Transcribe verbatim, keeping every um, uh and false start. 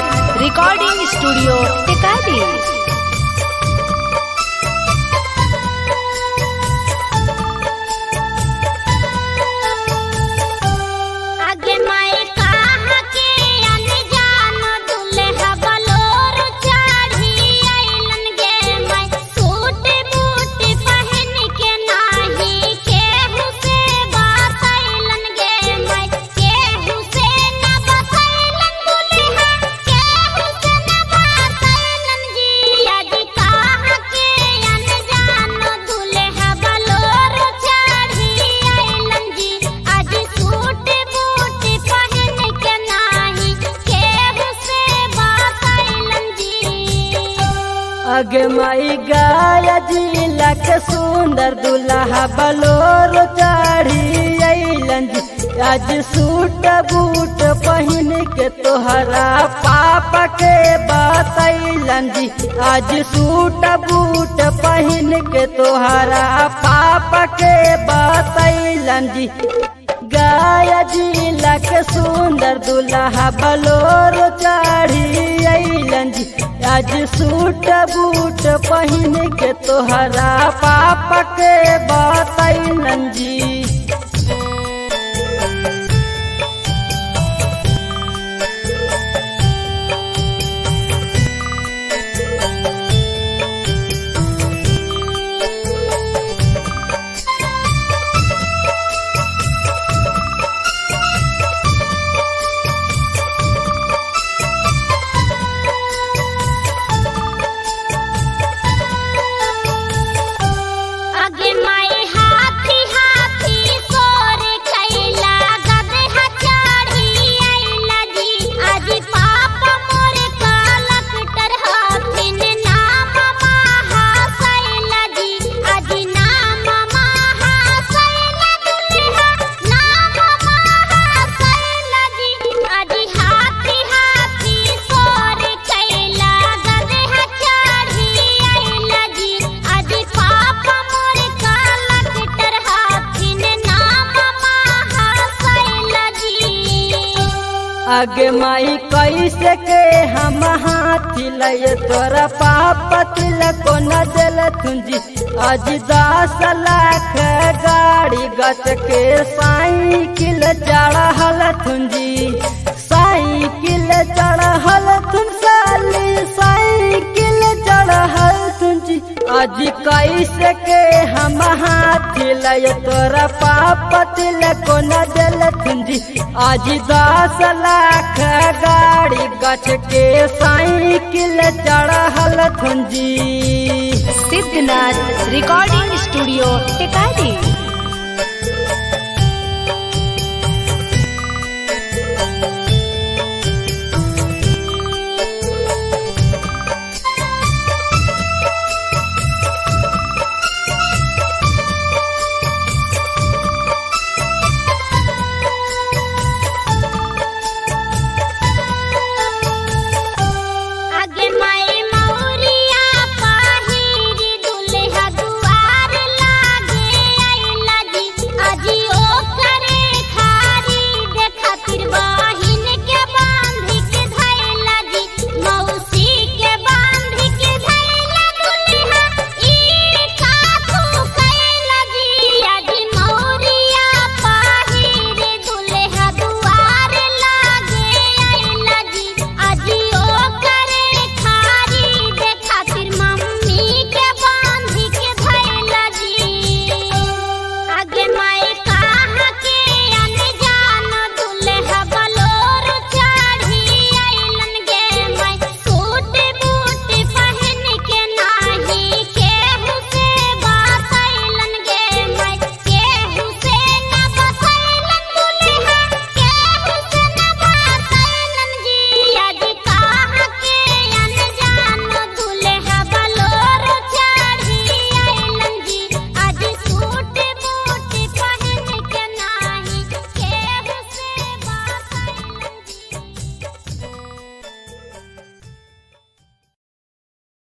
Recording studio Tikari. अगे माई गाया जिला के सुंदर दुल्हा बलोरो चढ़ी अइलन जी। आज सूट बूट पहन के तोहरा पापा के बतैलन जी। आज सूट बूट पहन के तोहरा पापा के बतैलन जी। गाया जिला के सुंदर दुल्हा बलोरो चढ़ी अइलन जी। आज सूट बूट पहन के तोहरा पापा के बतैलन जी। आगे माई कैसे के हम हाथ लय तोरा पापा तिलक न दिल तुंजी। आज दस लाख गाड़ी गच के साइकिल चढ़ल तुंजी। साइकिल चढ़ल तुम साली साइकिल चढ़ल तुंजी। आज कैसे के हम हाथ लय तोरा पापा तिलक न दिल तुंजी। आज दस लाख गाड़ी गच के साइकिल चढ़ल तुंजी। Siddhnath recording studio Tikari.